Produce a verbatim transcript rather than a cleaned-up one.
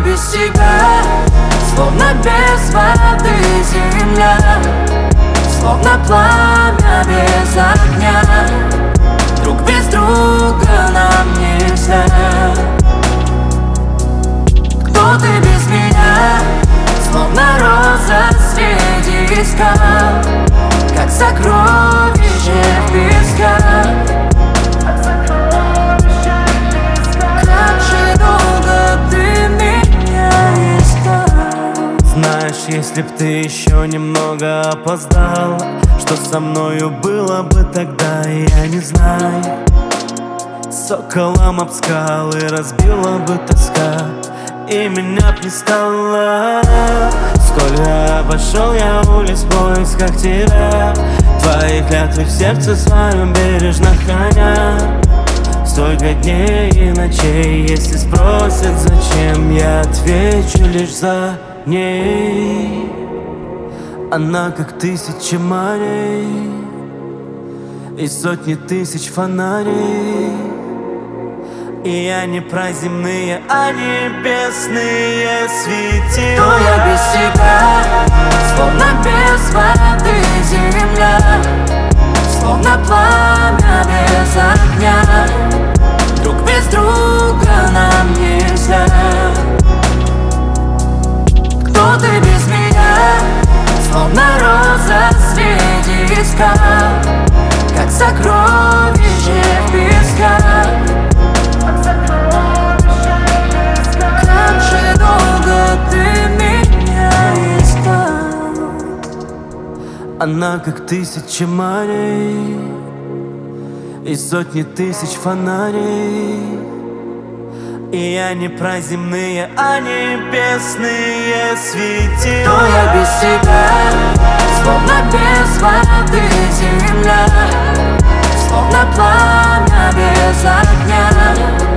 без тебя, словно без воды земля, словно пламя без огня. Друг без друга нам нельзя. Кто ты без меня? Словно роза среди скал, как сокровище в песках. Как же долго ты меня искал. Знаешь, если б ты еще немного опоздал, что со мною было бы тогда, я не знаю. Соколом об скалы разбила бы тоска, и меня б не стало. Сколько обошел я улиц в поисках тебя, твои клятвы в сердце своем бережно храня. Столько дней и ночей, если спросят зачем, я отвечу лишь за ней. Она как тысяча морей и сотни тысяч фонарей. И я не про земные, а небесные светила. Но я без тебя, словно без воды земля, словно пламя без огня. Друг без друга нам нельзя. Кто ты без меня? Словно роза среди скал, как сокровище в песках. Как же долго ты меня искал. Она как тысяча морей и сотни тысяч фонарей. И я не про земные, а небесные светила. Но я без тебя, словно без воды земля, словно пламя без огня.